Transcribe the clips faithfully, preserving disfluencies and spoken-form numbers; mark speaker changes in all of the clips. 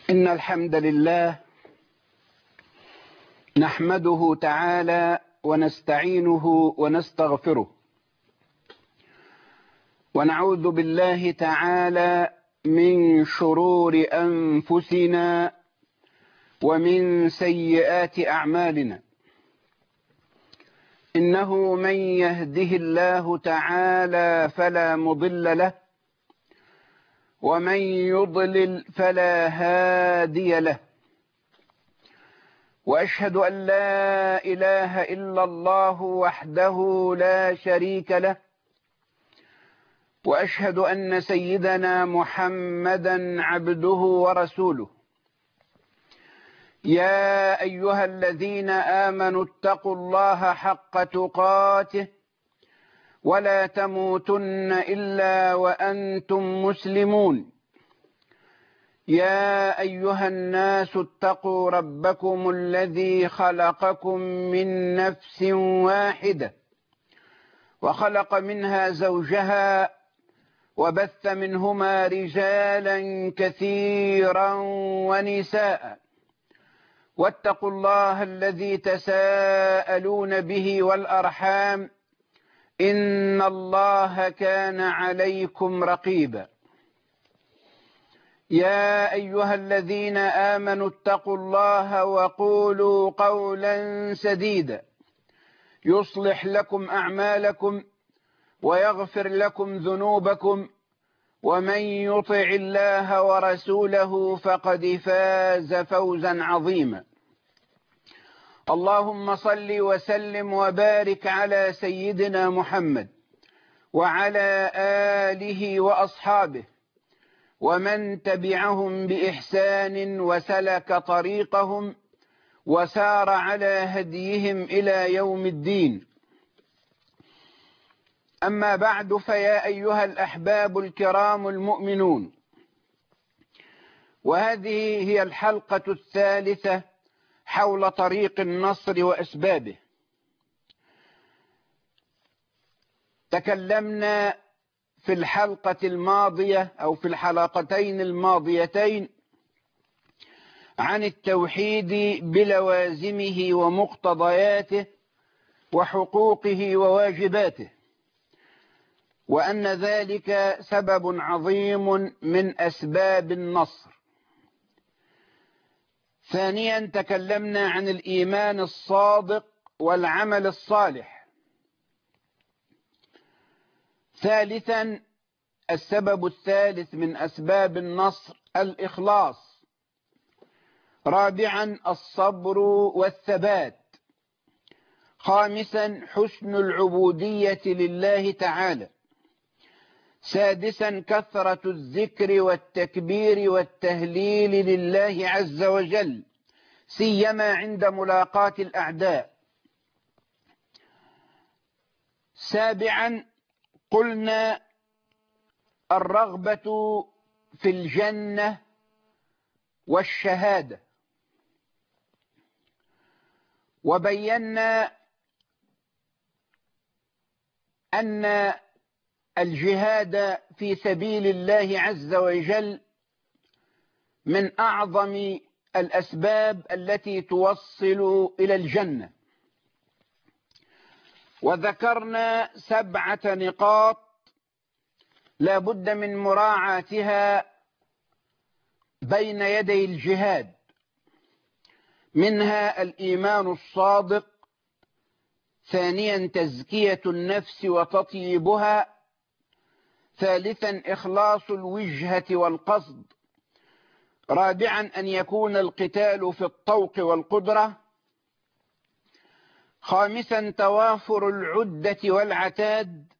Speaker 1: إن الحمد لله نحمده تعالى ونستعينه ونستغفره، ونعوذ بالله تعالى من شرور أنفسنا ومن سيئات أعمالنا. إنه من يهده الله تعالى فلا مضل له، ومن يضلل فلا هادي له. وأشهد أن لا إله إلا الله وحده لا شريك له، وأشهد أن سيدنا محمدا عبده ورسوله. يا أيها الذين آمنوا اتقوا الله حق تقاته ولا تموتن إلا وأنتم مسلمون. يا أيها الناس اتقوا ربكم الذي خلقكم من نفس واحدة، وخلق منها زوجها، وبث منهما رجالا كثيرا ونساء. واتقوا الله الذي تساءلون به والأرحام، إن الله كان عليكم رقيبا. يا أيها الذين آمنوا اتقوا الله وقولوا قولا سديدا يصلح لكم أعمالكم ويغفر لكم ذنوبكم، ومن يطع الله ورسوله فقد فاز فوزا عظيما. اللهم صل وسلم وبارك على سيدنا محمد وعلى آله وأصحابه ومن تبعهم بإحسان وسلك طريقهم وسار على هديهم إلى يوم الدين. أما بعد، فيا أيها الأحباب الكرام المؤمنون، وهذه هي الحلقة الثالثة حول طريق النصر وأسبابه. تكلمنا في الحلقة الماضية أو في الحلقتين الماضيتين عن التوحيد بلوازمه ومقتضياته وحقوقه وواجباته، وأن ذلك سبب عظيم من أسباب النصر. ثانيا تكلمنا عن الإيمان الصادق والعمل الصالح. ثالثا السبب الثالث من أسباب النصر الإخلاص. رابعا الصبر والثبات. خامسا حسن العبودية لله تعالى. سادسا كثرة الذكر والتكبير والتهليل لله عز وجل، سيما عند ملاقاة الأعداء. سابعا قلنا الرغبة في الجنة والشهادة، وبينا أن الجهاد في سبيل الله عز وجل من أعظم الأسباب التي توصل إلى الجنة. وذكرنا سبعة نقاط لا بد من مراعاتها بين يدي الجهاد، منها الإيمان الصادق. ثانيا تزكية النفس وتطييبها. ثالثا إخلاص الوجهة والقصد. رابعا أن يكون القتال في الطوق والقدرة. خامسا توافر العدة والعتاد.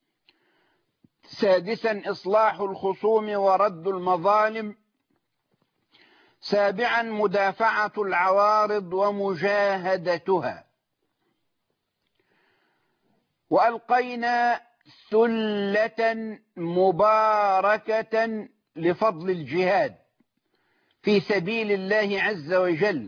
Speaker 1: سادسا إصلاح الخصوم ورد المظالم. سابعا مدافعة العوارض ومجاهدتها. وألقينا ثلة مباركة لفضل الجهاد في سبيل الله عز وجل،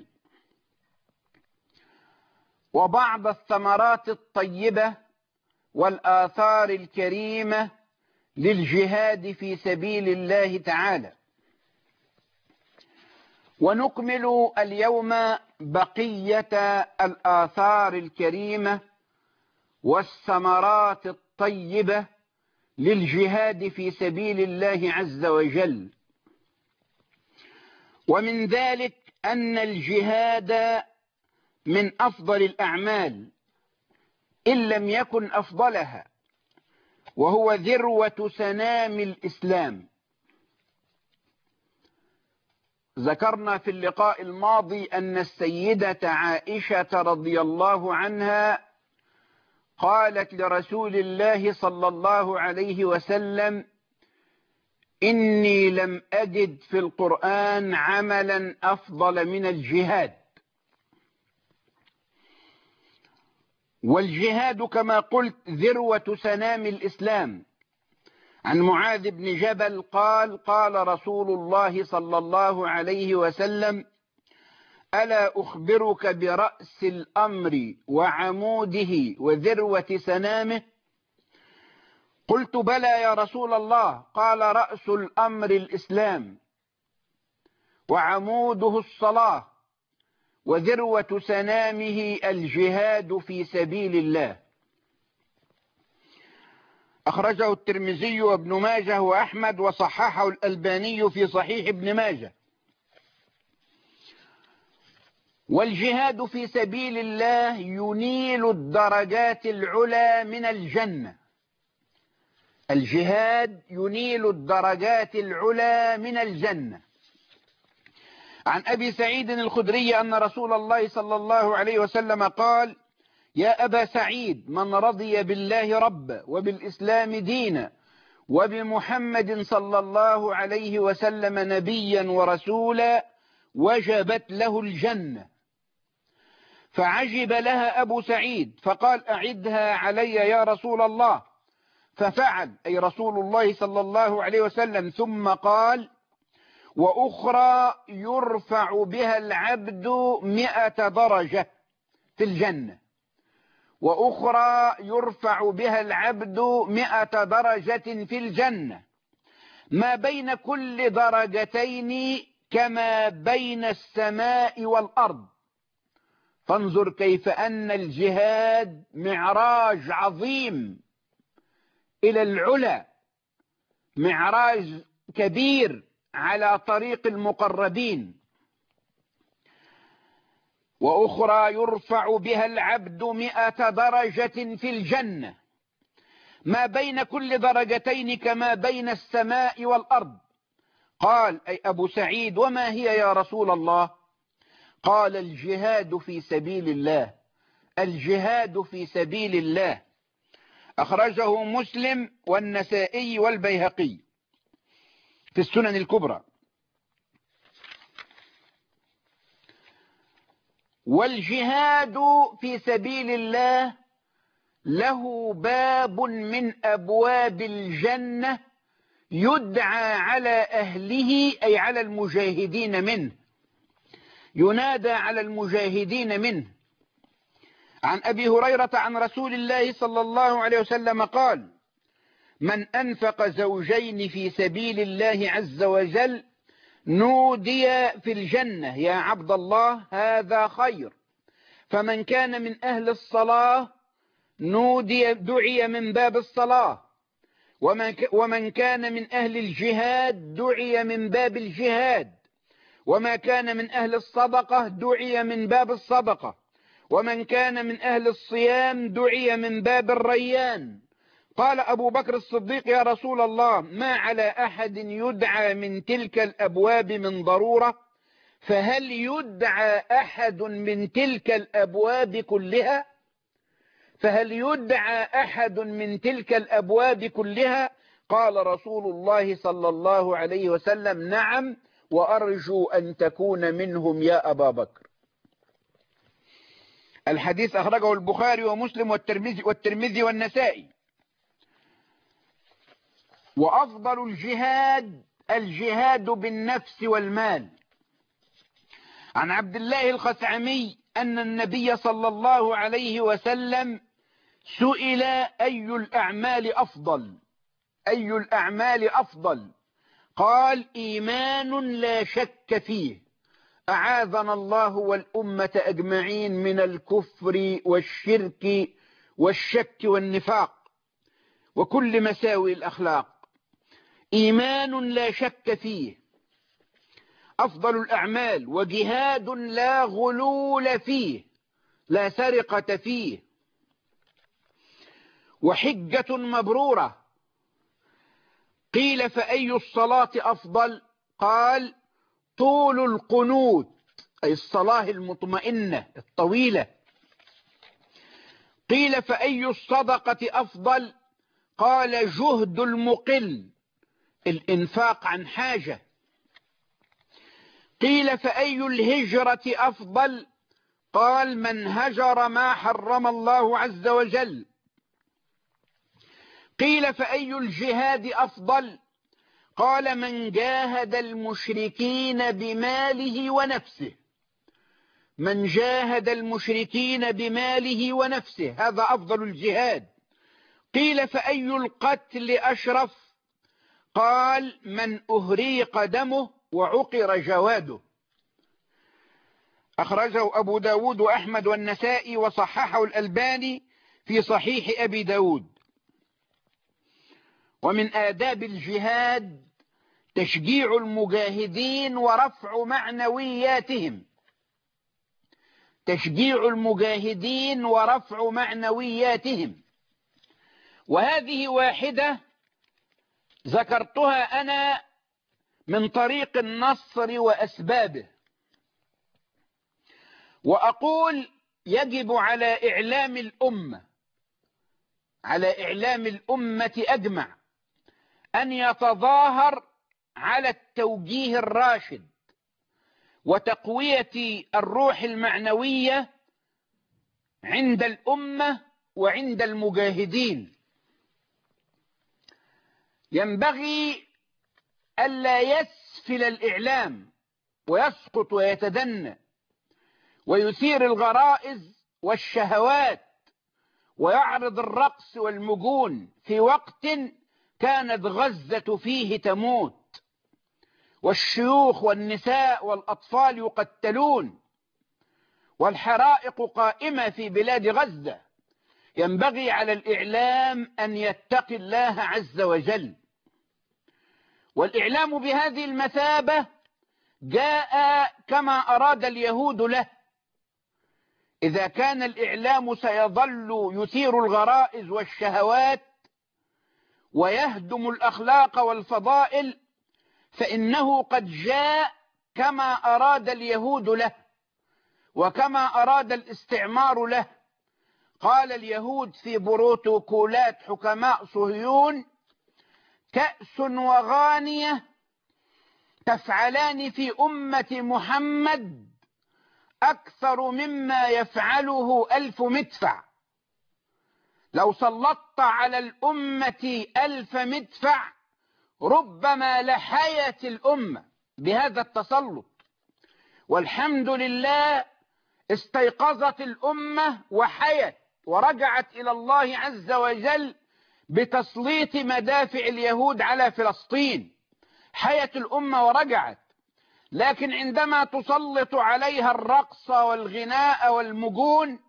Speaker 1: وبعض الثمرات الطيبة والآثار الكريمة للجهاد في سبيل الله تعالى. ونكمل اليوم بقية الآثار الكريمة والثمرات الطيبة للجهاد في سبيل الله عز وجل. ومن ذلك أن الجهاد من أفضل الأعمال إن لم يكن أفضلها، وهو ذروة سنام الإسلام. ذكرنا في اللقاء الماضي أن السيدة عائشة رضي الله عنها قالت لرسول الله صلى الله عليه وسلم: إني لم أجد في القرآن عملا أفضل من الجهاد. والجهاد كما قلت ذروة سنام الإسلام. عن معاذ بن جبل قال: قال رسول الله صلى الله عليه وسلم: ألا أخبرك برأس الأمر وعموده وذروة سنامه؟ قلت: بلى يا رسول الله. قال: رأس الأمر الإسلام، وعموده الصلاة، وذروة سنامه الجهاد في سبيل الله. أخرجه الترمذي وابن ماجه وأحمد، وصححه الألباني في صحيح ابن ماجه. والجهاد في سبيل الله ينيل الدرجات العلى من الجنة. الجهاد ينيل الدرجات العلى من الجنة. عن أبي سعيد الخدري أن رسول الله صلى الله عليه وسلم قال: يا أبا سعيد، من رضي بالله ربا وبالإسلام دينا وبمحمد صلى الله عليه وسلم نبيا ورسولا وجبت له الجنة. فعجب لها أبو سعيد فقال: أعدها علي يا رسول الله. ففعل، أي رسول الله صلى الله عليه وسلم، ثم قال: وأخرى يرفع بها العبد مئة درجة في الجنة. وأخرى يرفع بها العبد مئة درجة في الجنة، ما بين كل درجتين كما بين السماء والأرض. فانظر كيف أن الجهاد معراج عظيم إلى العلا، معراج كبير على طريق المقربين. وأخرى يرفع بها العبد مئة درجة في الجنة، ما بين كل درجتين كما بين السماء والأرض. قال، أي أبو سعيد: وما هي يا رسول الله؟ قال: الجهاد في سبيل الله. الجهاد في سبيل الله. أخرجه مسلم والنسائي والبيهقي في السنن الكبرى. والجهاد في سبيل الله له باب من أبواب الجنة يدعى على أهله، أي على المجاهدين منه، ينادى على المجاهدين منه. عن أبي هريرة عن رسول الله صلى الله عليه وسلم قال: من أنفق زوجين في سبيل الله عز وجل نودي في الجنة: يا عبد الله هذا خير. فمن كان من أهل الصلاة نودي دعي من باب الصلاة. ومن كان من أهل الجهاد دعي من باب الجهاد. وما كان من أهل الصدقة دعي من باب الصدقة. ومن كان من أهل الصيام دعي من باب الريان. قال أبو بكر الصديق: يا رسول الله، ما على أحد يدعى من تلك الأبواب من ضرورة؟ فهل يدعى أحد من تلك الأبواب كلها؟ فهل يدعى أحد من تلك الأبواب كلها؟ قال رسول الله صلى الله عليه وسلم: نعم، وأرجو أن تكون منهم يا أبا بكر. الحديث أخرجه البخاري ومسلم والترمذي والترمذي والنسائي. وأفضل الجهاد الجهاد بالنفس والمال. عن عبد الله الخثعمي أن النبي صلى الله عليه وسلم سئل: أي الأعمال أفضل؟ أي الأعمال أفضل؟ قال: إيمان لا شك فيه، أعاذنا الله والأمة أجمعين من الكفر والشرك والشك والنفاق وكل مساوئ الأخلاق. إيمان لا شك فيه أفضل الأعمال، وجهاد لا غلول فيه لا سرقة فيه، وحجة مبرورة. قيل فأي الصلاة أفضل؟ قال طول القنوت، أي الصلاة المطمئنة الطويلة. قيل فأي الصدقة أفضل؟ قال جهد المقل، الإنفاق عن حاجة. قيل فأي الهجرة أفضل؟ قال من هجر ما حرم الله عز وجل. قيل فأي الجهاد أفضل؟ قال من جاهد المشركين بماله ونفسه، من جاهد المشركين بماله ونفسه، هذا أفضل الجهاد. قيل فأي القتل أشرف؟ قال من أهريق دمه وعقر جواده. أخرجه أبو داود وأحمد والنسائي وصححه الألباني في صحيح أبي داود. ومن آداب الجهاد تشجيع المجاهدين ورفع معنوياتهم، تشجيع المجاهدين ورفع معنوياتهم. وهذه واحدة ذكرتها أنا من طريق النصر وأسبابه. وأقول يجب على إعلام الأمة، على إعلام الأمة أجمع أن يتظاهر على التوجيه الراشد وتقوية الروح المعنوية عند الأمة وعند المجاهدين. ينبغي ألا يسفل الإعلام ويسقط ويتدنى ويثير الغرائز والشهوات ويعرض الرقص والمجون في وقت كانت غزة فيه تموت والشيوخ والنساء والأطفال يقتلون والحرائق قائمة في بلاد غزة. ينبغي على الإعلام أن يتقي الله عز وجل. والإعلام بهذه المثابة جاء كما أراد اليهود له. إذا كان الإعلام سيظل يثير الغرائز والشهوات ويهدم الأخلاق والفضائل فإنه قد جاء كما أراد اليهود له وكما أراد الاستعمار له. قال اليهود في بروتوكولات حكماء صهيون: كأس وغانية تفعلان في أمة محمد أكثر مما يفعله ألف مدفع. لو سلطت على الأمة ألف مدفع ربما لحيت الأمة بهذا التسلط. والحمد لله استيقظت الأمة وحيت ورجعت إلى الله عز وجل بتسليط مدافع اليهود على فلسطين. حيت الأمة ورجعت. لكن عندما تسلط عليها الرقص والغناء والمجون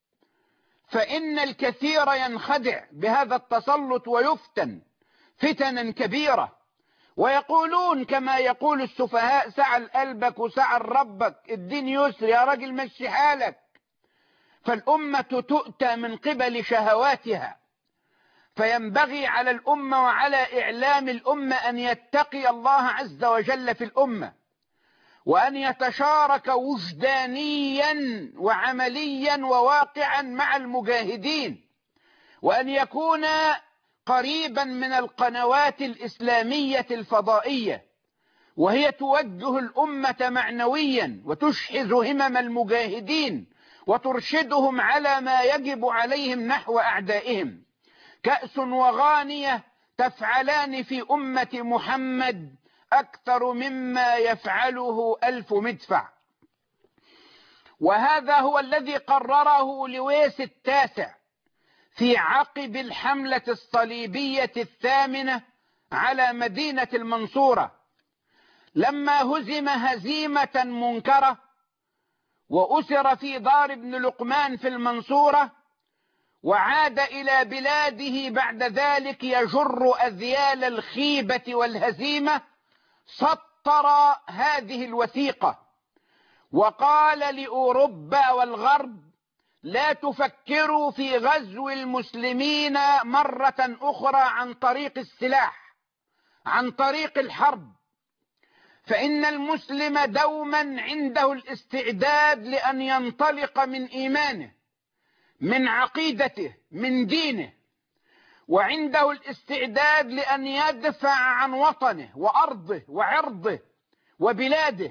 Speaker 1: فإن الكثير ينخدع بهذا التسلط ويفتن فتنا كبيرة، ويقولون كما يقول السفهاء: سعى قلبك وسعى ربك، الدين يسر يا راجل مشي حالك. فالأمة تؤتى من قبل شهواتها. فينبغي على الأمة وعلى إعلام الأمة أن يتقي الله عز وجل في الأمة، وأن يتشارك وجدانيا وعمليا وواقعا مع المجاهدين، وأن يكون قريبا من القنوات الإسلامية الفضائية، وهي توجه الأمة معنويا وتشحذ همم المجاهدين وترشدهم على ما يجب عليهم نحو أعدائهم. كأس وغانية تفعلان في أمة محمد أكثر مما يفعله ألف مدفع. وهذا هو الذي قرره لويس التاسع في عقب الحملة الصليبية الثامنة على مدينة المنصورة، لما هزم هزيمة منكرة وأسر في دار ابن لقمان في المنصورة، وعاد إلى بلاده بعد ذلك يجر أذيال الخيبة والهزيمة، سطر هذه الوثيقة وقال لأوروبا والغرب: لا تفكروا في غزو المسلمين مرة أخرى عن طريق السلاح، عن طريق الحرب، فإن المسلم دوما عنده الاستعداد لأن ينطلق من إيمانه، من عقيدته، من دينه، وعنده الاستعداد لأن يدفع عن وطنه وأرضه وعرضه وبلاده،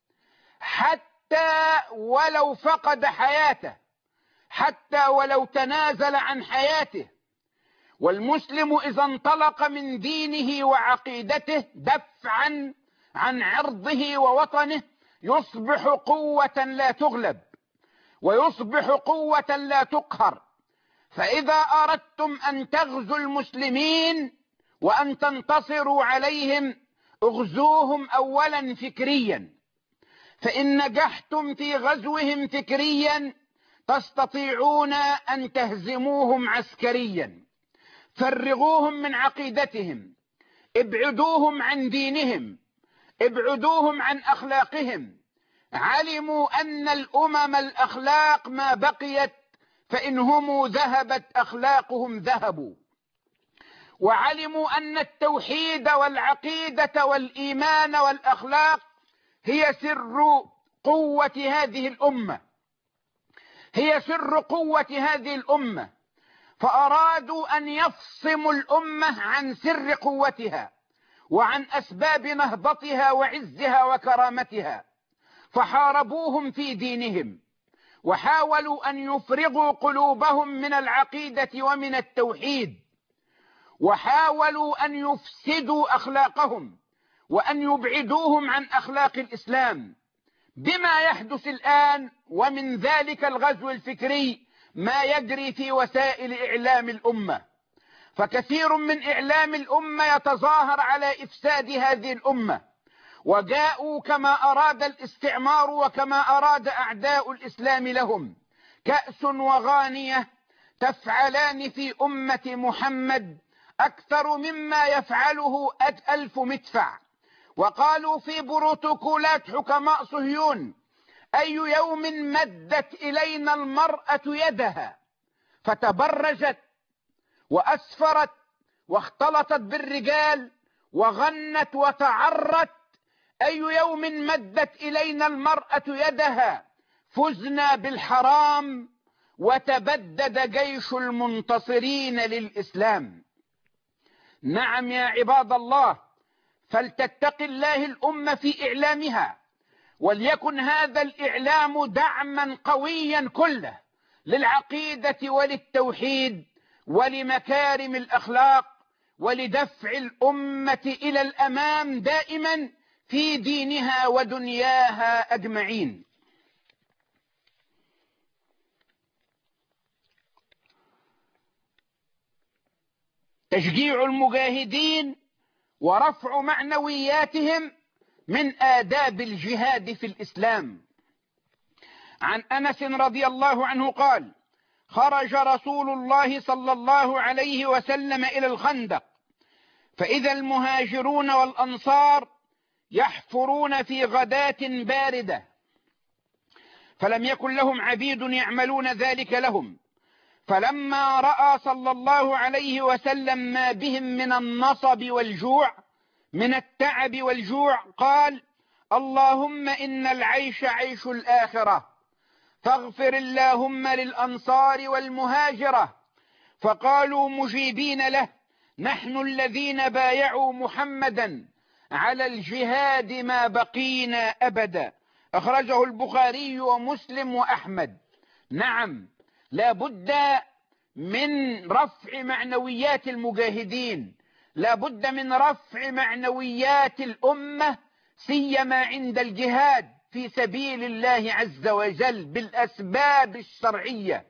Speaker 1: حتى ولو فقد حياته، حتى ولو تنازل عن حياته. والمسلم إذا انطلق من دينه وعقيدته دفعا عن عرضه ووطنه يصبح قوة لا تغلب، ويصبح قوة لا تقهر. فإذا أردتم أن تغزوا المسلمين وأن تنتصروا عليهم، اغزوهم أولا فكريا، فإن نجحتم في غزوهم فكريا تستطيعون أن تهزموهم عسكريا. فرغوهم من عقيدتهم، ابعدوهم عن دينهم، ابعدوهم عن أخلاقهم. علموا أن الأمم الأخلاق ما بقيت، فإنهم ذهبت أخلاقهم ذهبوا. وعلموا أن التوحيد والعقيدة والإيمان والأخلاق هي سر قوة هذه الأمة، هي سر قوة هذه الأمة. فأرادوا أن يفصموا الأمة عن سر قوتها وعن أسباب نهضتها وعزها وكرامتها، فحاربوهم في دينهم، وحاولوا أن يفرغوا قلوبهم من العقيدة ومن التوحيد، وحاولوا أن يفسدوا أخلاقهم وأن يبعدوهم عن أخلاق الإسلام بما يحدث الآن. ومن ذلك الغزو الفكري ما يجري في وسائل إعلام الأمة، فكثير من إعلام الأمة يتظاهر على إفساد هذه الأمة، وجاءوا كما أراد الاستعمار وكما أراد أعداء الإسلام لهم، كأس وغانية تفعلان في أمة محمد أكثر مما يفعله ألف مدفع. وقالوا في بروتوكولات حكماء صهيون: أي يوم مدت إلينا المرأة يدها فتبرجت وأسفرت واختلطت بالرجال وغنت وتعرت، أي يوم مدت إلينا المرأة يدها فزنا بالحرام وتبدد جيش المنتصرين للإسلام. نعم يا عباد الله، فلتتق الله الأمة في إعلامها، وليكن هذا الإعلام دعما قويا كله للعقيدة وللتوحيد ولمكارم الأخلاق، ولدفع الأمة إلى الأمام دائما في دينها ودنياها أجمعين. تشجيع المجاهدين ورفع معنوياتهم من آداب الجهاد في الإسلام. عن أنس رضي الله عنه قال: خرج رسول الله صلى الله عليه وسلم إلى الخندق، فإذا المهاجرون والأنصار يحفرون في غداة باردة، فلم يكن لهم عبيد يعملون ذلك لهم، فلما رأى صلى الله عليه وسلم ما بهم من النصب والجوع، من التعب والجوع، قال: اللهم إن العيش عيش الآخرة، فاغفر اللهم للأنصار والمهاجرة. فقالوا مجيبين له: نحن الذين بايعوا محمدا على الجهاد ما بقينا أبدا. أخرجه البخاري ومسلم وأحمد. نعم، لا بد من رفع معنويات المجاهدين، لا بد من رفع معنويات الأمة، سيما عند الجهاد في سبيل الله عز وجل بالأسباب الشرعية.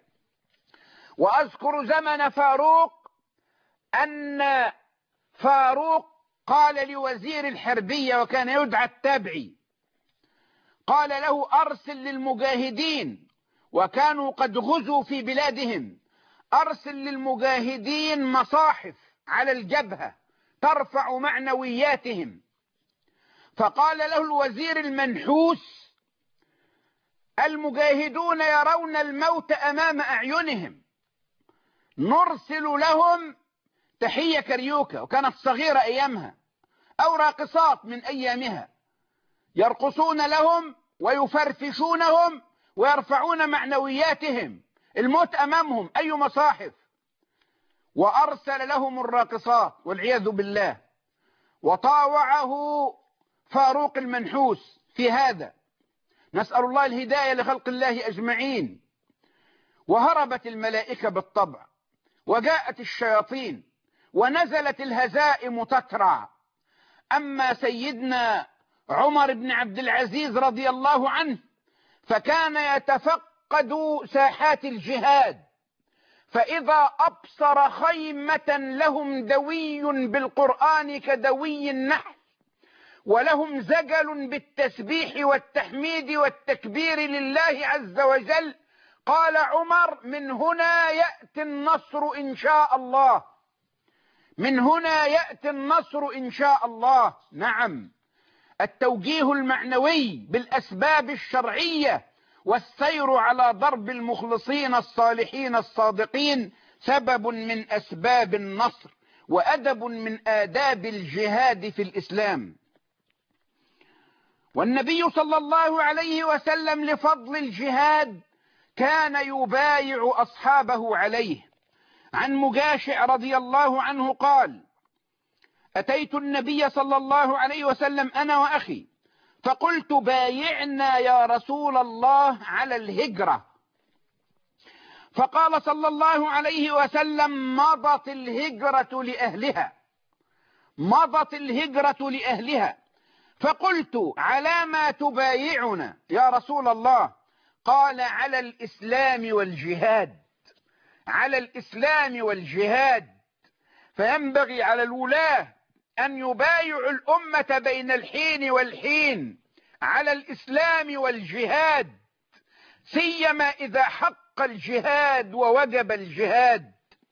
Speaker 1: وأذكر زمن فاروق، أن فاروق قال لوزير الحربية وكان يدعى التابعي، قال له أرسل للمجاهدين، وكانوا قد غزوا في بلادهم، أرسل للمجاهدين مصاحف على الجبهة ترفع معنوياتهم. فقال له الوزير المنحوس: المجاهدون يرون الموت أمام أعينهم، نرسل لهم تحية كريوكة، وكانت صغيرة أيامها، أو راقصات من أيامها، يرقصون لهم ويفرفشونهم ويرفعون معنوياتهم، الموت أمامهم، أي مصاحف. وأرسل لهم الراقصات والعياذ بالله، وطاوعه فاروق المنحوس في هذا، نسأل الله الهداية لخلق الله أجمعين. وهربت الملائكة بالطبع، وجاءت الشياطين، ونزلت الهزائم تترع. أما سيدنا عمر بن عبد العزيز رضي الله عنه فكان يتفقد ساحات الجهاد، فإذا أبصر خيمة لهم دوي بالقرآن كدوي النحل، ولهم زجل بالتسبيح والتحميد والتكبير لله عز وجل، قال عمر: من هنا يأتي النصر إن شاء الله، من هنا يأتي النصر إن شاء الله. نعم، التوجيه المعنوي بالأسباب الشرعية والسير على ضرب المخلصين الصالحين الصادقين سبب من أسباب النصر، وأدب من آداب الجهاد في الإسلام. والنبي صلى الله عليه وسلم لفضل الجهاد كان يبايع أصحابه عليه. عن مجاشع رضي الله عنه قال: أتيت النبي صلى الله عليه وسلم أنا وأخي، فقلت: بايعنا يا رسول الله على الهجرة. فقال صلى الله عليه وسلم: مضت الهجرة لأهلها، مضت الهجرة لأهلها. فقلت: على ما تبايعنا يا رسول الله؟ قال: على الإسلام والجهاد، على الإسلام والجهاد. فينبغي على الولاة أن يبايعوا الأمة بين الحين والحين على الإسلام والجهاد، سيما إذا حق الجهاد ووجب الجهاد.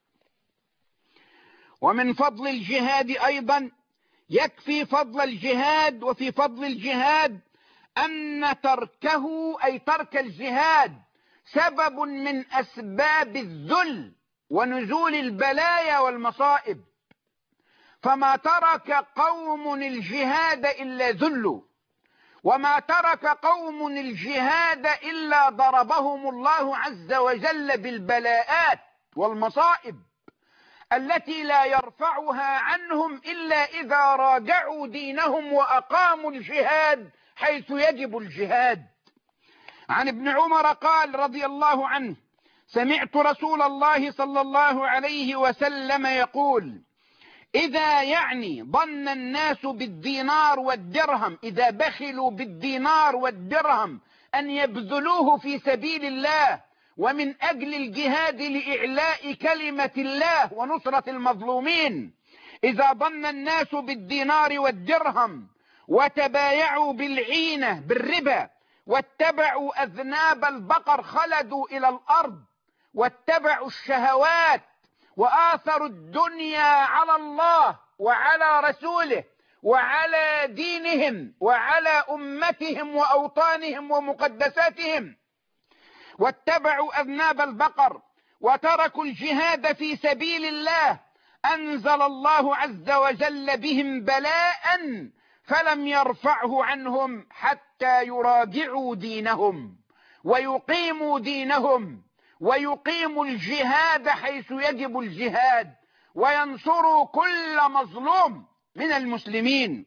Speaker 1: ومن فضل الجهاد أيضا، يكفي فضل الجهاد وفي فضل الجهاد أن تركه، أي ترك الجهاد، سبب من أسباب الذل ونزول البلايا والمصائب. فما ترك قوم الجهاد إلا ذلوا، وما ترك قوم الجهاد إلا ضربهم الله عز وجل بالبلاءات والمصائب التي لا يرفعها عنهم إلا إذا راجعوا دينهم وأقاموا الجهاد حيث يجب الجهاد. عن ابن عمر قال رضي الله عنه: سمعت رسول الله صلى الله عليه وسلم يقول: إذا يعني ظن الناس بالدينار والدرهم، إذا بخلوا بالدينار والدرهم أن يبذلوه في سبيل الله ومن أجل الجهاد لإعلاء كلمة الله ونصرة المظلومين، إذا ظن الناس بالدينار والدرهم وتبايعوا بالعينة بالربا واتبعوا أذناب البقر، خلدوا إلى الأرض واتبعوا الشهوات وآثروا الدنيا على الله وعلى رسوله وعلى دينهم وعلى أمتهم وأوطانهم ومقدساتهم، واتبعوا أذناب البقر وتركوا الجهاد في سبيل الله، أنزل الله عز وجل بهم بلاء فلم يرفعه عنهم حتى يراجعوا دينهم ويقيموا دينهم ويقيموا الجهاد حيث يجب الجهاد، وينصروا كل مظلوم من المسلمين.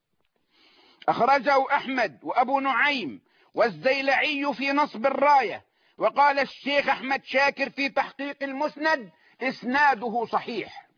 Speaker 1: أخرجه أحمد وأبو نعيم والزيلعي في نصب الراية، وقال الشيخ أحمد شاكر في تحقيق المسند: إسناده صحيح.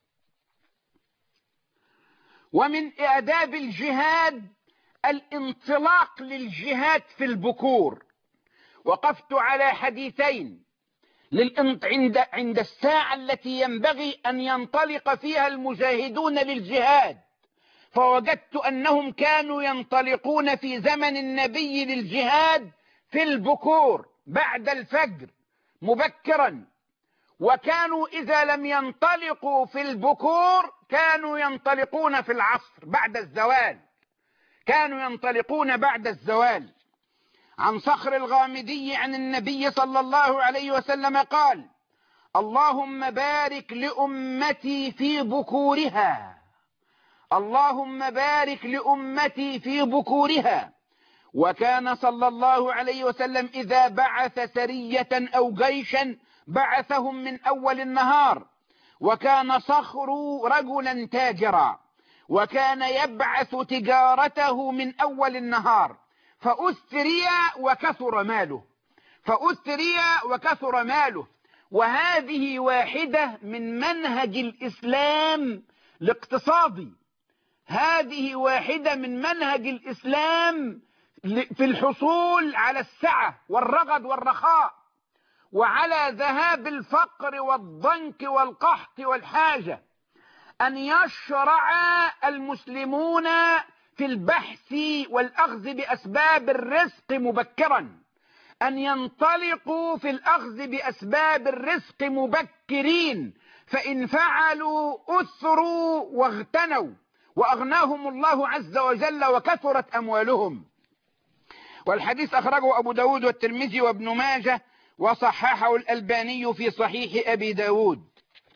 Speaker 1: ومن آداب الجهاد الانطلاق للجهاد في البكور. وقفت على حديثين عند عند الساعة التي ينبغي أن ينطلق فيها المجاهدون للجهاد، فوجدت أنهم كانوا ينطلقون في زمن النبي للجهاد في البكور بعد الفجر مبكرا، وكانوا إذا لم ينطلقوا في البكور كانوا ينطلقون في العصر بعد الزوال، كانوا ينطلقون بعد الزوال. عن صخر الغامدي عن النبي صلى الله عليه وسلم قال: اللهم بارك لأمتي في بكورها، اللهم بارك لأمتي في بكورها. وكان صلى الله عليه وسلم إذا بعث سرية أو جيشا بعثهم من أول النهار، وكان صخر رجلا تاجرا، وكان يبعث تجارته من أول النهار، فأسري وكثر ماله، فأسري وكثر ماله. وهذه واحدة من منهج الإسلام الاقتصادي، هذه واحدة من منهج الإسلام في الحصول على السعة والرغد والرخاء، وعلى ذهاب الفقر والضنك والقحط والحاجة، أن يشرع المسلمون في البحث والأخذ بأسباب الرزق مبكرا، أن ينطلقوا في الأخذ بأسباب الرزق مبكرين، فإن فعلوا أثروا واغتنوا وأغناهم الله عز وجل وكثرت أموالهم. والحديث أخرجه أبو داود والترمذي وابن ماجه وصححه الألباني في صحيح أبي داود.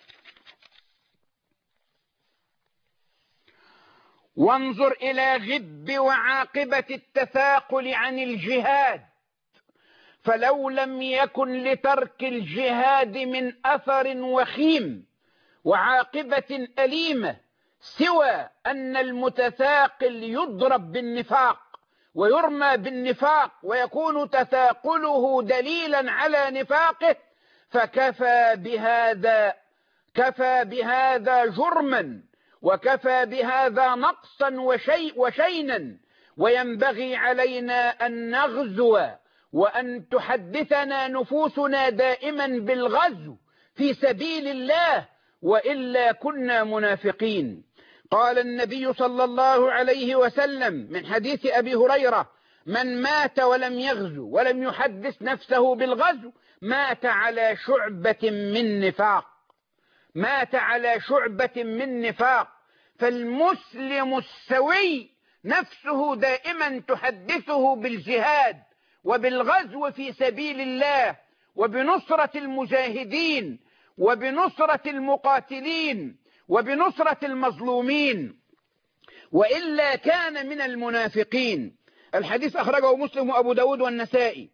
Speaker 1: وانظر إلى غب وعاقبة التثاقل عن الجهاد، فلو لم يكن لترك الجهاد من أثر وخيم وعاقبة أليمة سوى أن المتثاقل يضرب بالنفاق ويرمى بالنفاق ويكون تثاقله دليلا على نفاقه، فكفى بهذا كفى بهذا جرما، وكفى بهذا نقصا وشيء وشينا. وينبغي علينا أن نغزو وأن تحدثنا نفوسنا دائما بالغزو في سبيل الله، وإلا كنا منافقين. قال النبي صلى الله عليه وسلم من حديث أبي هريرة: من مات ولم يغزو ولم يحدث نفسه بالغزو مات على شعبة من نفاق، مات على شعبة من نفاق. فالمسلم السوي نفسه دائما تحدثه بالجهاد وبالغزو في سبيل الله وبنصرة المجاهدين وبنصرة المقاتلين وبنصرة المظلومين، وإلا كان من المنافقين. الحديث أخرجه مسلم وأبو داود والنسائي.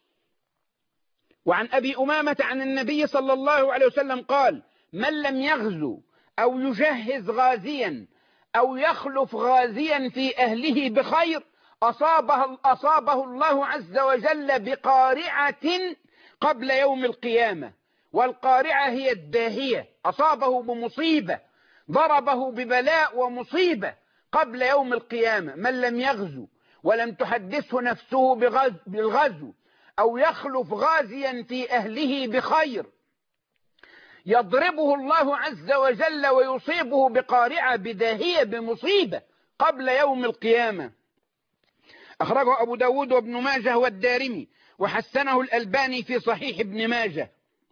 Speaker 1: وعن أبي أمامة عن النبي صلى الله عليه وسلم قال: من لم يغزو أو يجهز غازيا أو يخلف غازيا في أهله بخير أصابه, أصابه الله عز وجل بقارعة قبل يوم القيامة. والقارعة هي الداهية، أصابه بمصيبة، ضربه ببلاء ومصيبة قبل يوم القيامة. من لم يغزو ولم تحدثه نفسه بالغزو أو يخلف غازيا في أهله بخير يضربه الله عز وجل ويصيبه بقارعة بداهية بمصيبة قبل يوم القيامة. أخرجه أبو داود وابن ماجه والدارمي وحسنه الألباني في صحيح ابن ماجه.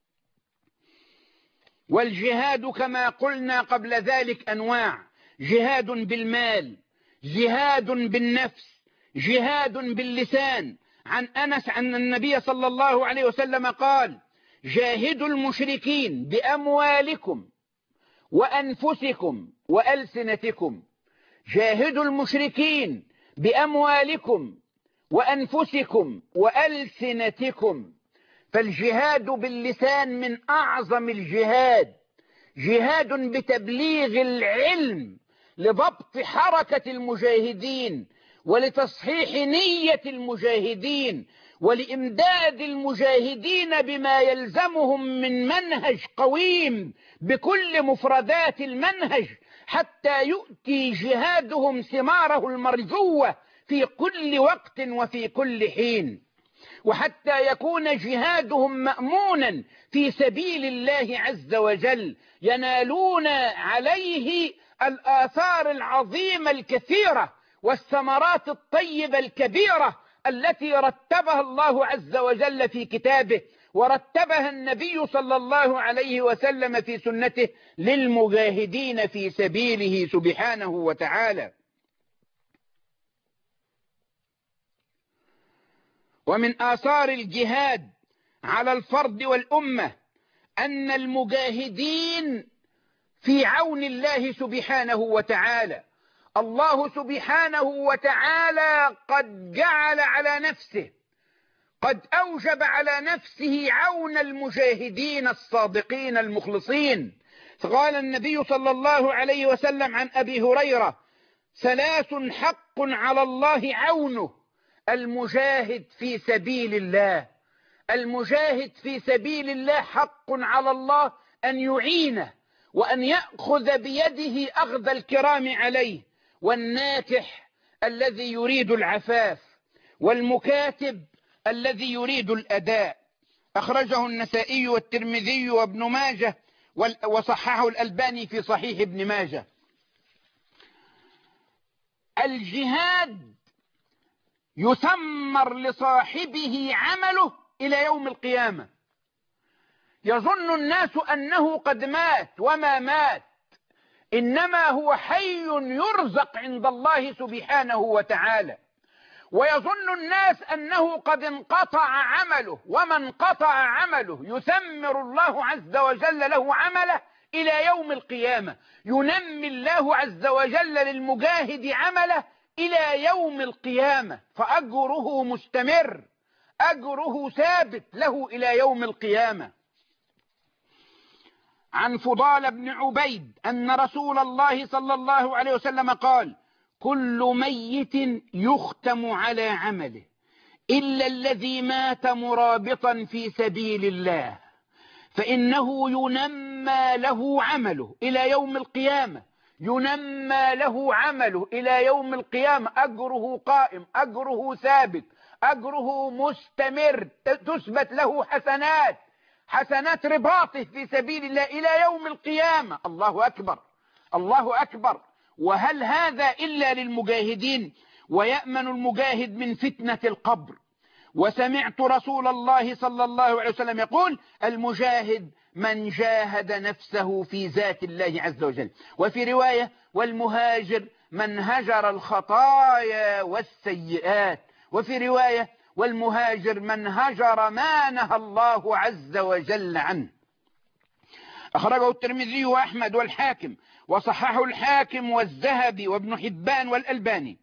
Speaker 1: والجهاد كما قلنا قبل ذلك أنواع: جهاد بالمال، جهاد بالنفس، جهاد باللسان. عن أنس أن النبي صلى الله عليه وسلم قال: جاهدوا المشركين بأموالكم وأنفسكم وألسنتكم، جاهدوا المشركين بأموالكم وأنفسكم وألسنتكم. فالجهاد باللسان من أعظم الجهاد، جهاد بتبليغ العلم لضبط حركة المجاهدين ولتصحيح نية المجاهدين ولإمداد المجاهدين بما يلزمهم من منهج قويم بكل مفردات المنهج حتى يؤتي جهادهم ثماره المرجوة في كل وقت وفي كل حين، وحتى يكون جهادهم مأمونا في سبيل الله عز وجل ينالون عليه الآثار العظيمة الكثيرة والثمرات الطيبة الكبيرة التي رتبها الله عز وجل في كتابه ورتبها النبي صلى الله عليه وسلم في سنته للمجاهدين في سبيله سبحانه وتعالى. ومن آثار الجهاد على الفرد والأمة أن المجاهدين في عون الله سبحانه وتعالى. الله سبحانه وتعالى قد جعل على نفسه، قد أوجب على نفسه عون المجاهدين الصادقين المخلصين. فقال النبي صلى الله عليه وسلم عن أبي هريرة: ثلاث حق على الله عونه: المجاهد في سبيل الله. المجاهد في سبيل الله حق على الله أن يعينه وأن يأخذ بيده أخذ الكرام عليه، والناكح الذي يريد العفاف، والمكاتب الذي يريد الأداء. أخرجه النسائي والترمذي وابن ماجه وصححه الألباني في صحيح ابن ماجه. الجهاد يثمر لصاحبه عمله إلى يوم القيامة. يظن الناس أنه قد مات وما مات، إنما هو حي يرزق عند الله سبحانه وتعالى. ويظن الناس أنه قد انقطع عمله، وما انقطع عمله يثمر الله عز وجل له عمله إلى يوم القيامة. ينمي الله عز وجل للمجاهد عمله إلى يوم القيامة، فأجره مستمر، أجره ثابت له إلى يوم القيامة. عن فضال بن عبيد أن رسول الله صلى الله عليه وسلم قال: كل ميت يختم على عمله إلا الذي مات مرابطا في سبيل الله، فإنه ينمى له عمله إلى يوم القيامة. ينمى له عمله إلى يوم القيامة، أجره قائم، أجره ثابت، أجره مستمر، تثبت له حسنات، حسنات رباطه في سبيل الله إلى يوم القيامة. الله أكبر، الله أكبر. وهل هذا إلا للمجاهدين؟ ويأمن المجاهد من فتنة القبر. وسمعت رسول الله صلى الله عليه وسلم يقول: المجاهد من جاهد نفسه في ذات الله عز وجل. وفي رواية: والمهاجر من هجر الخطايا والسيئات. وفي رواية: والمهاجر من هجر ما نهى الله عز وجل عنه. أخرجه الترمذي وأحمد والحاكم، وصححه الحاكم والذهبي وابن حبان والألباني.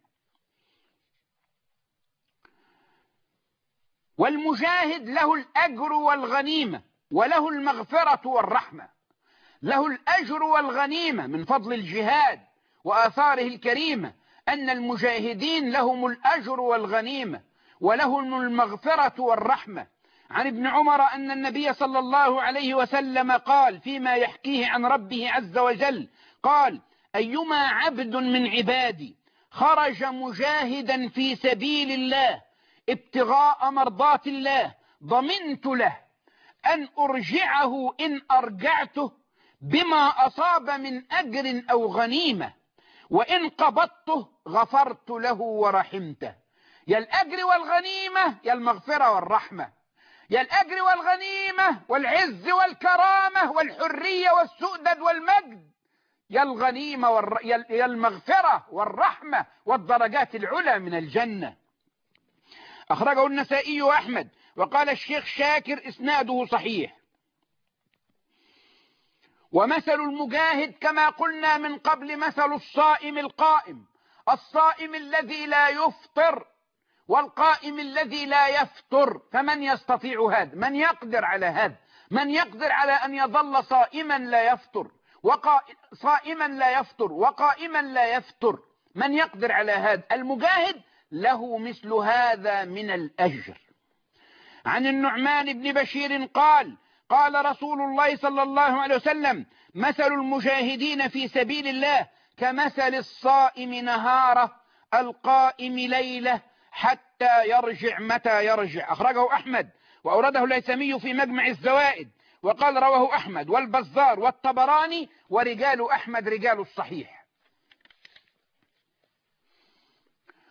Speaker 1: والمجاهد له الأجر والغنيمة وله المغفرة والرحمة. له الأجر والغنيمة من فضل الجهاد وآثاره الكريمة أن المجاهدين لهم الأجر والغنيمة ولهم المغفرة والرحمة. عن ابن عمر أن النبي صلى الله عليه وسلم قال فيما يحكيه عن ربه عز وجل: قال: أيما عبد من عبادي خرج مجاهدا في سبيل الله ابتغاء مرضات الله ضمنت له أن أرجعه إن أرجعته بما أصاب من أجر أو غنيمة، وإن قبضته غفرت له ورحمته. يا الأجر والغنيمة يا المغفرة والرحمة، يا الأجر والغنيمة والعز والكرامة والحرية والسؤدد والمجد، يا الغنيمة والر... يا المغفرة والرحمة والدرجات العلى من الجنة. أخرجه النسائي وأحمد، وقال الشيخ شاكر إسناده صحيح. ومثل المجاهد كما قلنا من قبل مثل الصائم القائم. الصائم الذي لا يفطر والقائم الذي لا يفطر، فمن يستطيع هذا؟ من يقدر على هذا؟ من يقدر على أن يظل صائما لا يفطر وقا... صائما لا يفطر وقائما لا يفطر؟ من يقدر على هذا؟ المجاهد له مثل هذا من الأجر. عن النعمان بن بشير قال: قال رسول الله صلى الله عليه وسلم: مثل المجاهدين في سبيل الله كمثل الصائم نهاره القائم ليله حتى يرجع متى يرجع. أخرجه أحمد وأورده الهيثمي في مجمع الزوائد، وقال رواه أحمد والبزار والطبراني ورجال أحمد رجال الصحيح.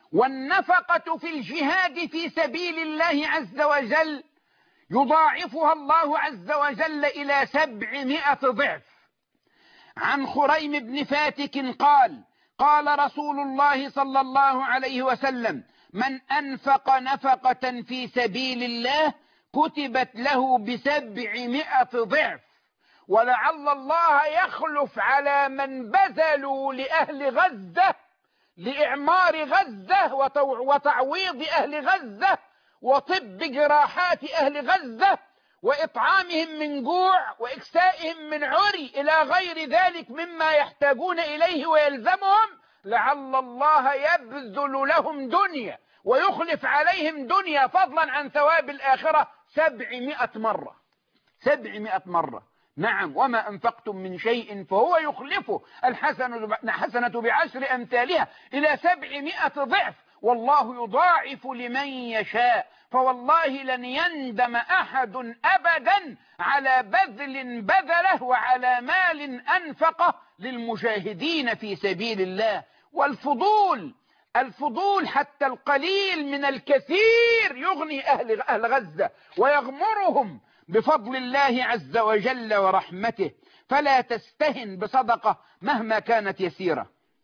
Speaker 1: والنفقة في الجهاد في سبيل الله عز وجل يضاعفها الله عز وجل إلى سبعمائة ضعف. عن خريم بن فاتك قال قال رسول الله صلى الله عليه وسلم: من أنفق نفقة في سبيل الله كتبت له بسبعمائة ضعف، ولعل الله يخلف على من بذلوا لأهل غزة لإعمار غزة وتعويض أهل غزة وطب جراحات أهل غزة وإطعامهم من جوع وإكسائهم من عري إلى غير ذلك مما يحتاجون إليه ويلزمهم. لعل الله يبذل لهم دنيا ويخلف عليهم دنيا فضلا عن ثواب الآخرة سبعمائة مرة. سبعمائة مرة. نعم. وما أنفقتم من شيء فهو يخلفه، الحسنة بعشر أمثالها إلى سبعمائة ضعف، والله يضاعف لمن يشاء. فوالله لن يندم أحد أبدا على بذل بذله وعلى مال أنفقه للمجاهدين في سبيل الله. والفضول الفضول حتى القليل من الكثير يغني أهل, أهل غزة ويغمرهم بفضل الله عز وجل ورحمته، فلا تستهن بصدقة مهما كانت يسيرة.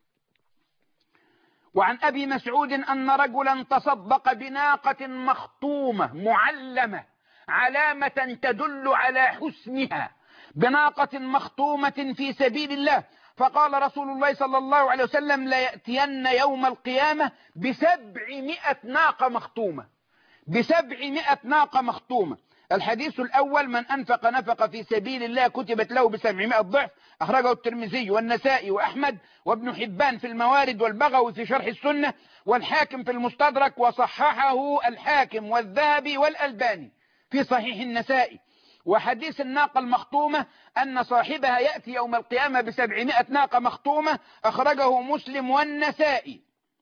Speaker 1: وعن أبي مسعود أن رجلا تصدق بناقة مخطومة معلمة علامة تدل على حسنها، بناقة مخطومة في سبيل الله، فقال رسول الله صلى الله عليه وسلم: ليأتين يوم القيامة بسبعمائة ناقة مخطومة، بسبعمائة ناقة مخطومة. الحديث الأول: من أنفق نفقة في سبيل الله كتبت له بسبعمائة ضعف، أخرجه الترمذي والنسائي وأحمد وابن حبان في الموارد والبغوي في شرح السنة والحاكم في المستدرك، وصححه الحاكم والذهبي والألباني في صحيح النسائي. وحديث الناقة المخطومة أن صاحبها يأتي يوم القيامة بسبعمائة ناقة مخطومة، أخرجه مسلم والنسائي.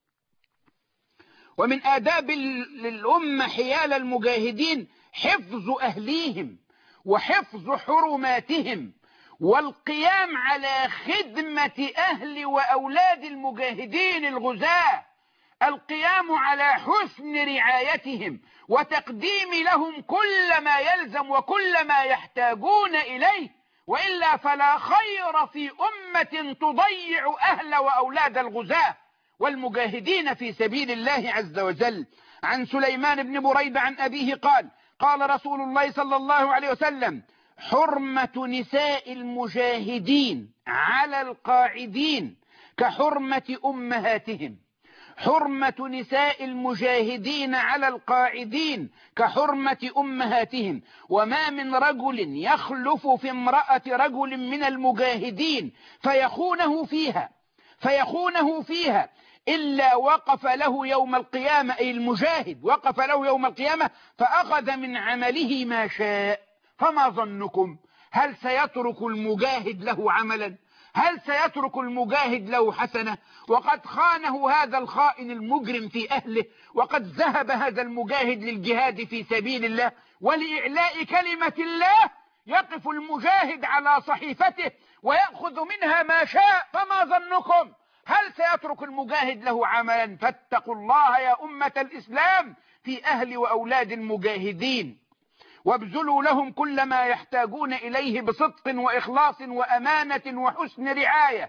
Speaker 1: ومن آداب الأمة حيال المجاهدين حفظ أهليهم وحفظ حرماتهم والقيام على خدمة أهل وأولاد المجاهدين الغزاة، القيام على حسن رعايتهم وتقديم لهم كل ما يلزم وكل ما يحتاجون إليه، وإلا فلا خير في أمة تضيع أهل وأولاد الغزاة والمجاهدين في سبيل الله عز وجل. عن سليمان بن بريدة عن أبيه قال قال رسول الله صلى الله عليه وسلم: حرمة نساء المجاهدين على القاعدين كحرمة أمهاتهم، حرمة نساء المجاهدين على القاعدين كحرمة أمهاتهم. وما من رجل يخلف في امرأة رجل من المجاهدين فيخونه فيها فيخونه فيها إلا وقف له يوم القيامة، أي المجاهد وقف له يوم القيامة فأخذ من عمله ما شاء. فما ظنكم؟ هل سيترك المجاهد له عملا؟ هل سيترك المجاهد له حسنة؟ وقد خانه هذا الخائن المجرم في أهله، وقد ذهب هذا المجاهد للجهاد في سبيل الله ولإعلاء كلمة الله، يقف المجاهد على صحيفته ويأخذ منها ما شاء. فما ظنكم؟ هل سيترك المجاهد له عملا؟ فاتقوا الله يا أمة الإسلام في أهل وأولاد المجاهدين، وابذلوا لهم كل ما يحتاجون إليه بصدق وإخلاص وأمانة وحسن رعاية.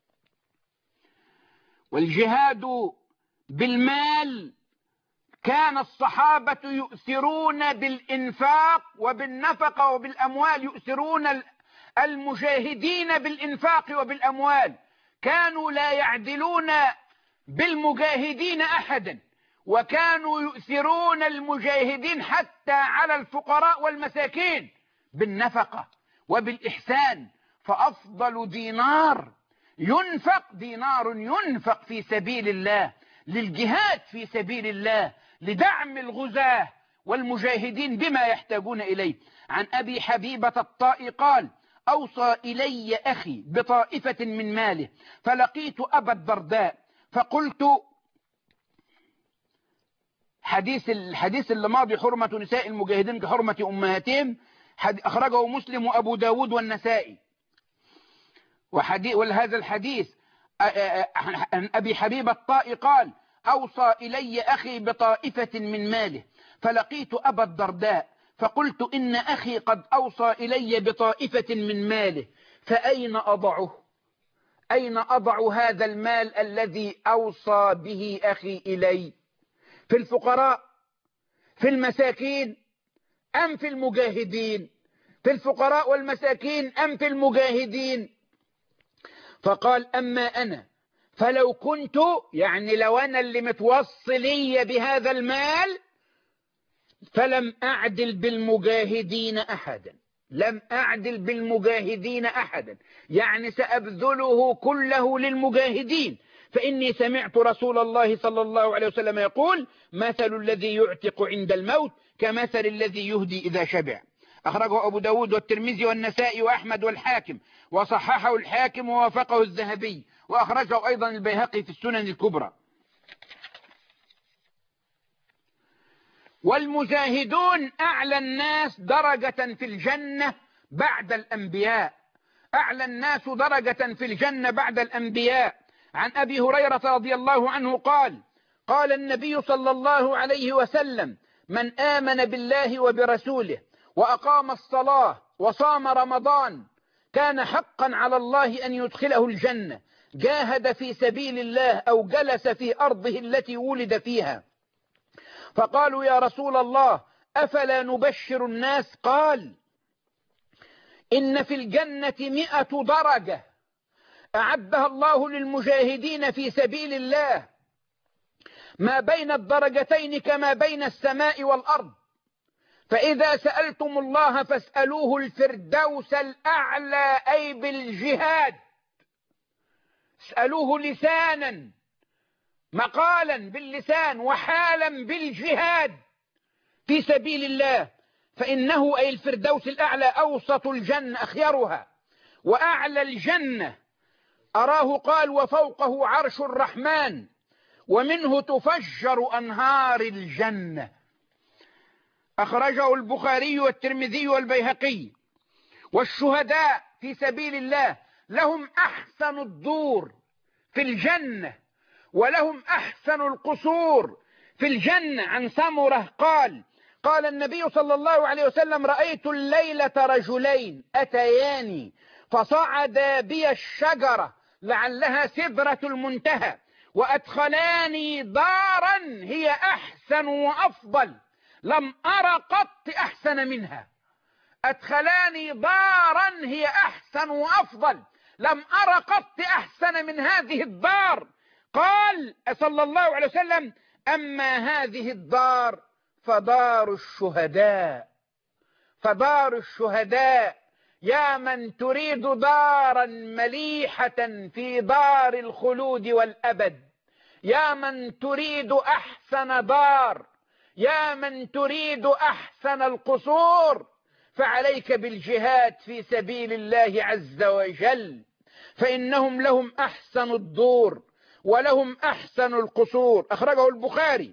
Speaker 1: والجهاد بالمال كان الصحابة يؤثرون بالإنفاق وبالنفقة وبالأموال، يؤثرون المجاهدين بالإنفاق وبالأموال، كانوا لا يعدلون بالمجاهدين أحدا، وكانوا يؤثرون المجاهدين حتى على الفقراء والمساكين بالنفقة وبالإحسان. فأفضل دينار ينفق دينار ينفق في سبيل الله، للجهاد في سبيل الله، لدعم الغزاة والمجاهدين بما يحتاجون إليه. عن أبي حبيبة الطائي قال: أوصى إلي أخي بطائفة من ماله، فلقيت أبا الدرداء فقلت، حديث الحديث اللي ماضي حرمة نساء المجاهدين كحرمة أمهاتهم، أخرجه مسلم وأبو داود والنسائي. وهذا الحديث عن أبي حبيب الطائي قال: أوصى إلي أخي بطائفة من ماله، فلقيت أبا الدرداء فقلت إن أخي قد أوصى إلي بطائفة من ماله، فأين أضعه؟ أين أضع هذا المال الذي أوصى به أخي إلي؟ في الفقراء، في المساكين، أم في المجاهدين؟ في الفقراء والمساكين أم في المجاهدين؟ فقال أما أنا فلو كنت، يعني لو أنا اللي متوصلي بهذا المال، فلم أعدل بالمجاهدين أحدا، لم أعدل بالمجاهدين أحدا، يعني سأبذله كله للمجاهدين، فإني سمعت رسول الله صلى الله عليه وسلم يقول: مثل الذي يعتق عند الموت كمثل الذي يهدي إذا شبع. أخرجه أبو داود والترمذي والنسائي وأحمد والحاكم، وصححه الحاكم ووافقه الذهبي، وأخرجه أيضا البيهقي في السنن الكبرى. والمجاهدون أعلى الناس درجة في الجنة بعد الأنبياء، أعلى الناس درجة في الجنة بعد الأنبياء. عن أبي هريرة رضي الله عنه قال: قال النبي صلى الله عليه وسلم: من آمن بالله وبرسوله وأقام الصلاة وصام رمضان كان حقا على الله أن يدخله الجنة، جاهد في سبيل الله أو جلس في أرضه التي ولد فيها. فقالوا: يا رسول الله أفلا نبشر الناس؟ قال: إن في الجنة مئة درجة أعدها الله للمجاهدين في سبيل الله، ما بين الدرجتين كما بين السماء والأرض، فإذا سألتم الله فاسألوه الفردوس الأعلى، أي بالجهاد، اسألوه لسانا، مقالا باللسان وحالا بالجهاد في سبيل الله، فإنه أي الفردوس الأعلى أوسط الجنة أخيرها وأعلى الجنة. أراه قال: وفوقه عرش الرحمن ومنه تفجر أنهار الجنة. أخرجه البخاري والترمذي والبيهقي. والشهداء في سبيل الله لهم أحسن الدور في الجنة ولهم أحسن القصور في الجنة. عن سمرة قال: قال النبي صلى الله عليه وسلم: رأيت الليلة رجلين أتياني فصعدا بي الشجرة لعلها سدرة المنتهى، وأدخلاني دارا هي أحسن وأفضل لم أر قط أحسن منها. أدخلاني دارا هي أحسن وأفضل لم أر قط أحسن من هذه الدار. قال صلى الله عليه وسلم: أما هذه الدار فدار الشهداء، فدار الشهداء. يا من تريد دارا مليحة في دار الخلود والأبد، يا من تريد أحسن دار، يا من تريد أحسن القصور، فعليك بالجهاد في سبيل الله عز وجل، فإنهم لهم أحسن الدور ولهم أحسن القصور. أخرجه البخاري.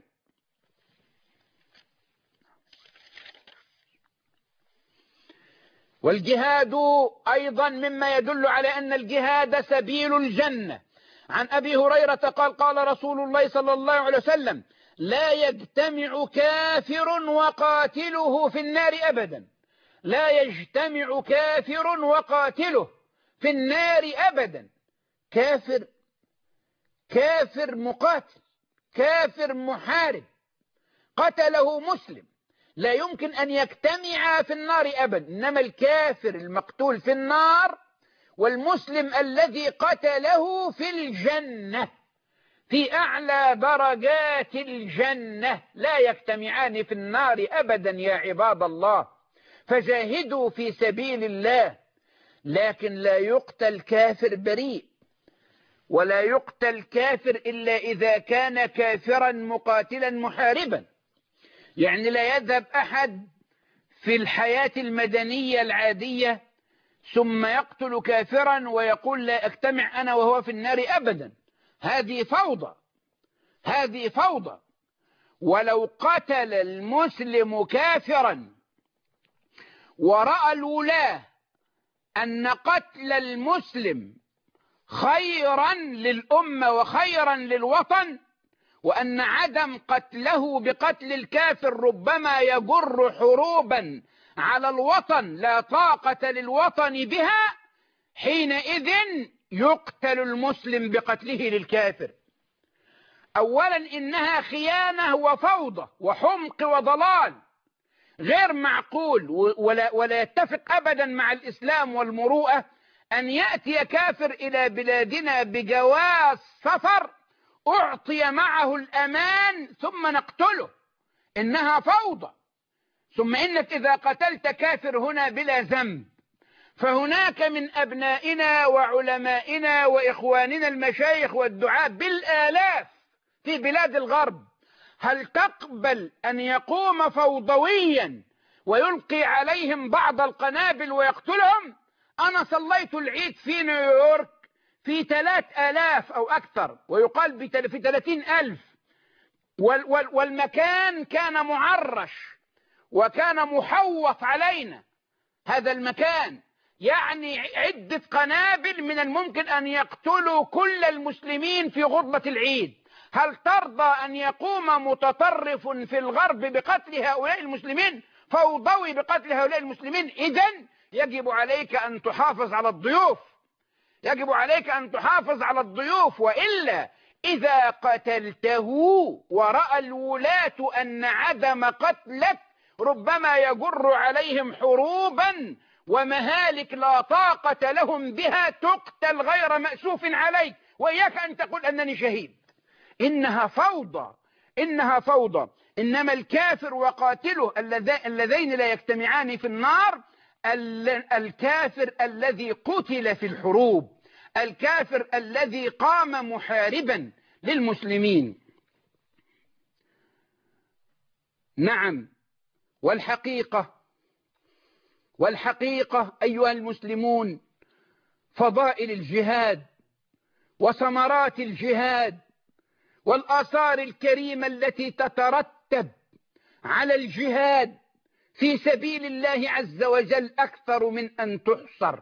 Speaker 1: والجهاد أيضا مما يدل على أن الجهاد سبيل الجنة. عن أبي هريرة قال: قال رسول الله صلى الله عليه وسلم: لا يجتمع كافر وقاتله في النار أبدا، لا يجتمع كافر وقاتله في النار أبدا. كافر، كافر مقاتل، كافر محارب قتله مسلم، لا يمكن أن يجتمع في النار أبدا. إنما الكافر المقتول في النار والمسلم الذي قتله في الجنة، في أعلى درجات الجنة، لا يجتمعان في النار أبدا يا عباد الله. فجاهدوا في سبيل الله، لكن لا يقتل كافر بريء، ولا يقتل كافر إلا إذا كان كافرا مقاتلا محاربا. يعني لا يذهب أحد في الحياة المدنية العادية ثم يقتل كافرا ويقول لا أجتمع أنا وهو في النار أبدا. هذه فوضى، هذه فوضى. ولو قتل المسلم كافرا ورأى الولاة أن قتل المسلم خيرا للأمة وخيرا للوطن، وأن عدم قتله بقتل الكافر ربما يجر حروبا على الوطن لا طاقة للوطن بها، حينئذ يقتل المسلم بقتله للكافر. أولا إنها خيانة وفوضى وحمق وضلال غير معقول، ولا, ولا يتفق أبدا مع الإسلام والمروءة أن يأتي كافر إلى بلادنا بجواز سفر أعطي معه الأمان ثم نقتله. إنها فوضى. ثم إنك إذا قتلت كافر هنا بلا ذنب، فهناك من أبنائنا وعلمائنا وإخواننا المشايخ والدعاة بالآلاف في بلاد الغرب، هل تقبل أن يقوم فوضويا ويلقي عليهم بعض القنابل ويقتلهم؟ أنا صليت العيد في نيويورك في ثلاث آلاف أو أكثر، ويقال في ثلاثين ألف، والمكان كان معرش وكان محوط علينا. هذا المكان يعني عدة قنابل من الممكن أن يقتلوا كل المسلمين في غضبة العيد. هل ترضى أن يقوم متطرف في الغرب بقتل هؤلاء المسلمين، فوضوي بقتل هؤلاء المسلمين؟ إذن يجب عليك أن تحافظ على الضيوف، يجب عليك أن تحافظ على الضيوف، وإلا إذا قتلته ورأى الولاة أن عدم قتلك ربما يجر عليهم حروبا ومهالك لا طاقة لهم بها، تقتل غير مأسوف عليك، وإياك أن تقول أنني شهيد. إنها فوضى، إنها فوضى. إنما الكافر وقاتله اللذين لا يجتمعان في النار، الكافر الذي قتل في الحروب، الكافر الذي قام محاربا للمسلمين. نعم، والحقيقة والحقيقة أيها المسلمون، فضائل الجهاد وثمرات الجهاد والآثار الكريمة التي تترتب على الجهاد في سبيل الله عز وجل أكثر من أن تحصر،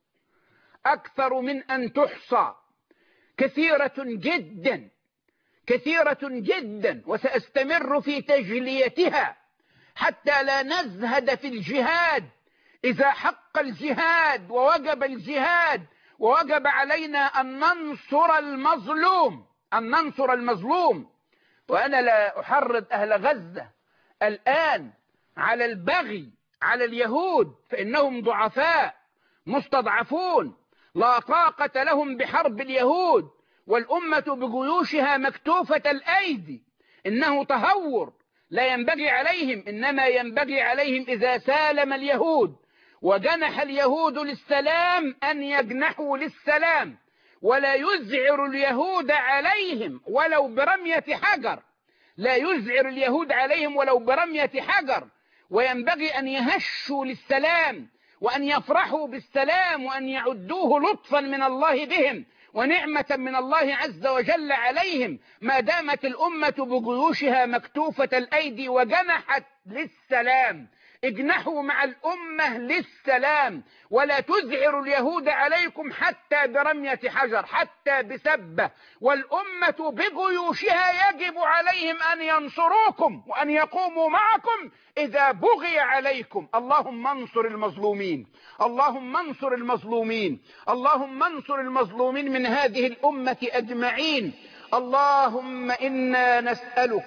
Speaker 1: أكثر من أن تحصى، كثيرة جدا كثيرة جدا، وسأستمر في تجليتها حتى لا نزهد في الجهاد. إذا حق الجهاد ووجب الجهاد ووجب علينا أن ننصر المظلوم، أن ننصر المظلوم. وأنا لا أحرض أهل غزة الآن على البغي على اليهود، فإنهم ضعفاء مستضعفون لا طاقة لهم بحرب اليهود، والأمة بجيوشها مكتوفة الأيدي. إنه تهور لا ينبغي عليهم، إنما ينبغي عليهم إذا سالم اليهود وجنح اليهود للسلام أن يجنحوا للسلام، ولا يزعر اليهود عليهم ولو برمية حجر، لا يزعر اليهود عليهم ولو برمية حجر. وينبغي أن يهشوا للسلام وأن يفرحوا بالسلام وأن يعدوه لطفا من الله بهم ونعمة من الله عز وجل عليهم، ما دامت الأمة بجيوشها مكتوفة الأيدي وجنحت للسلام. اجنحوا مع الأمة للسلام، ولا تزعروا اليهود عليكم حتى برمية حجر، حتى بسبة. والأمة بجيوشها يجب عليهم أن ينصروكم وأن يقوموا معكم إذا بغي عليكم. اللهم انصر المظلومين، اللهم انصر المظلومين، اللهم انصر المظلومين من هذه الأمة أجمعين. اللهم إنا نسألك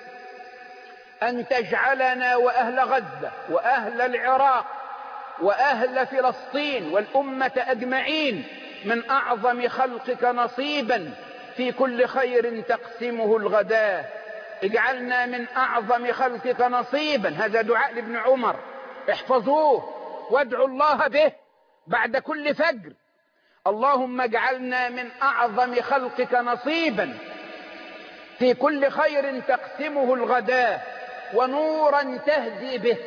Speaker 1: أن تجعلنا وأهل غزة وأهل العراق وأهل فلسطين والأمة أجمعين من أعظم خلقك نصيبا في كل خير تقسمه الغداة. اجعلنا من أعظم خلقك نصيبا. هذا دعاء لابن عمر، احفظوه وادعوا الله به بعد كل فجر. اللهم اجعلنا من أعظم خلقك نصيبا في كل خير تقسمه الغداة، ونورا تهدي به،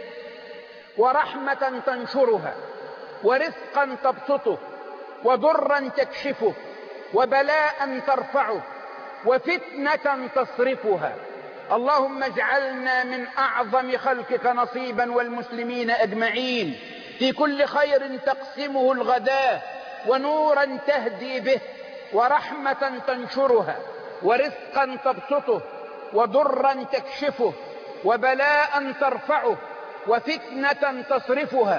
Speaker 1: ورحمة تنشرها، ورزقا تبسطه، وضرا تكشفه، وبلاء ترفعه، وفتنة تصرفها. اللهم اجعلنا من أعظم خلقك نصيبا والمسلمين أجمعين في كل خير تقسمه الغداة، ونورا تهدي به، ورحمة تنشرها، ورزقا تبسطه، وضرا تكشفه وبلاء ترفعه وفتنة تصرفها.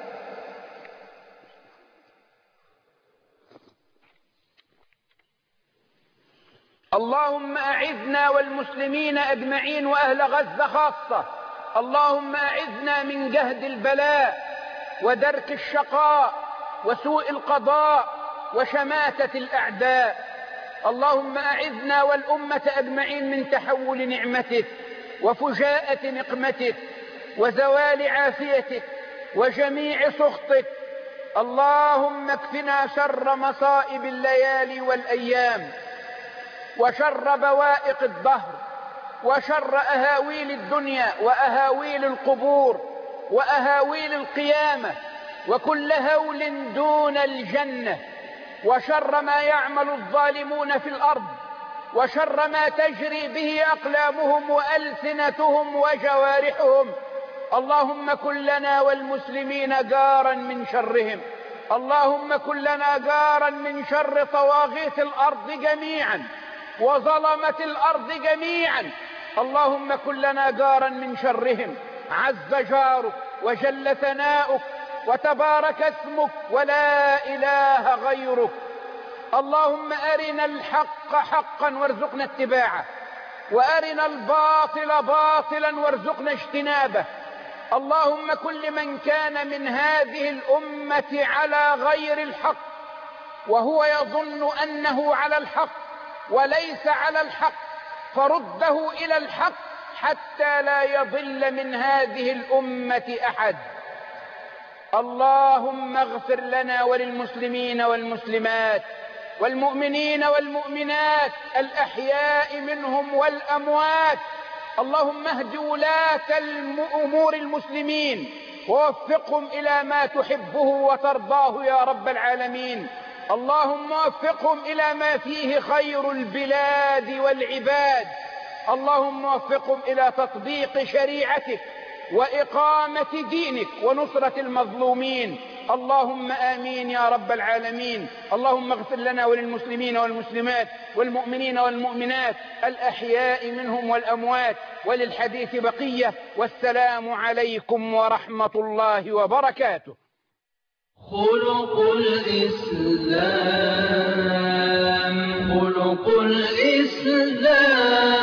Speaker 1: اللهم أعذنا والمسلمين أجمعين وأهل غزة خاصة. اللهم أعذنا من جهد البلاء ودرك الشقاء وسوء القضاء وشماتة الأعداء. اللهم أعذنا والأمة أجمعين من تحول نعمتك وفجاءة نقمتك وزوال عافيتك وجميع سخطك. اللهم اكفنا شر مصائب الليالي والأيام وشر بوائق الدهر وشر أهاويل الدنيا وأهاويل القبور وأهاويل القيامة وكل هول دون الجنة، وشر ما يعمل الظالمون في الأرض، وشر ما تجري به أقلامهم وألسنتهم وجوارحهم. اللهم كن لنا والمسلمين جارا من شرهم. اللهم كن لنا جارا من شر طواغيت الأرض جميعا وظلمة الأرض جميعا. اللهم كن لنا جارا من شرهم. عز جارك وجل ثناؤك وتبارك اسمك ولا إله غيرك. اللهم أرنا الحق حقا وارزقنا اتباعه، وأرنا الباطل باطلا وارزقنا اجتنابه. اللهم كل من كان من هذه الأمة على غير الحق وهو يظن أنه على الحق وليس على الحق فرده إلى الحق حتى لا يضل من هذه الأمة أحد. اللهم اغفر لنا وللمسلمين والمسلمات والمؤمنين والمؤمنات الأحياء منهم والأموات. اللهم اهد ولاة أمور المسلمين ووفقهم إلى ما تحبه وترضاه يا رب العالمين. اللهم وفقهم إلى ما فيه خير البلاد والعباد. اللهم وفقهم إلى تطبيق شريعتك وإقامة دينك ونصرة المظلومين. اللهم آمين يا رب العالمين. اللهم اغفر لنا وللمسلمين والمسلمات والمؤمنين والمؤمنات الأحياء منهم والأموات. وللحديث بقية، والسلام عليكم ورحمة الله وبركاته.
Speaker 2: خلق الإسلام خلق الإسلام